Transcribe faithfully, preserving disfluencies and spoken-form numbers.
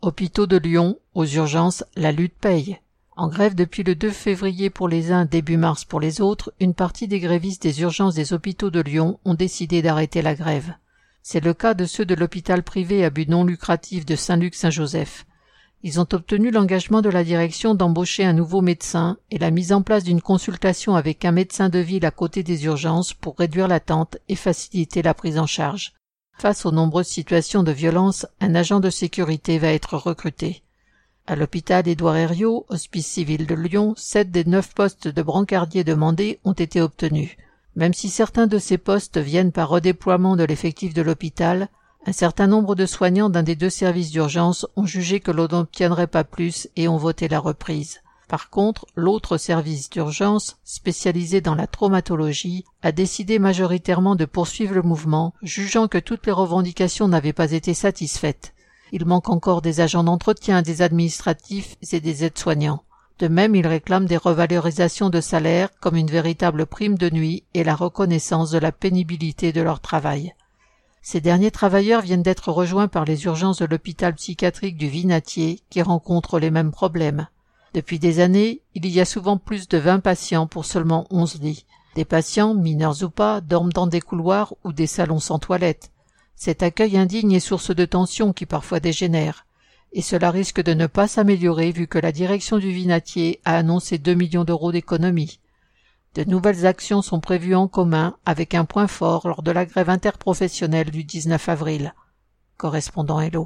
Hôpitaux de Lyon, aux urgences, la lutte paye. En grève depuis le deux février pour les uns, début mars pour les autres, une partie des grévistes des urgences des hôpitaux de Lyon ont décidé d'arrêter la grève. C'est le cas de ceux de l'hôpital privé à but non lucratif de Saint-Luc-Saint-Joseph. Ils ont obtenu l'engagement de la direction d'embaucher un nouveau médecin et la mise en place d'une consultation avec un médecin de ville à côté des urgences pour réduire l'attente et faciliter la prise en charge. Face aux nombreuses situations de violence, un agent de sécurité va être recruté. À l'hôpital Édouard Herriot, hospice civil de Lyon, sept des neuf postes de brancardiers demandés ont été obtenus. Même si certains de ces postes viennent par redéploiement de l'effectif de l'hôpital, un certain nombre de soignants d'un des deux services d'urgence ont jugé que l'on n'obtiendrait pas plus et ont voté la reprise. Par contre, l'autre service d'urgence, spécialisé dans la traumatologie, a décidé majoritairement de poursuivre le mouvement, jugeant que toutes les revendications n'avaient pas été satisfaites. Il manque encore des agents d'entretien, des administratifs et des aides-soignants. De même, ils réclament des revalorisations de salaire comme une véritable prime de nuit et la reconnaissance de la pénibilité de leur travail. Ces derniers travailleurs viennent d'être rejoints par les urgences de l'hôpital psychiatrique du Vinatier qui rencontrent les mêmes problèmes. Depuis des années, il y a souvent plus de vingt patients pour seulement onze lits. Des patients, mineurs ou pas, dorment dans des couloirs ou des salons sans toilettes. Cet accueil indigne est source de tensions qui parfois dégénèrent. Et cela risque de ne pas s'améliorer vu que la direction du Vinatier a annoncé deux millions d'euros d'économies. De nouvelles actions sont prévues en commun avec un point fort lors de la grève interprofessionnelle du dix-neuf avril. Correspondant Hello.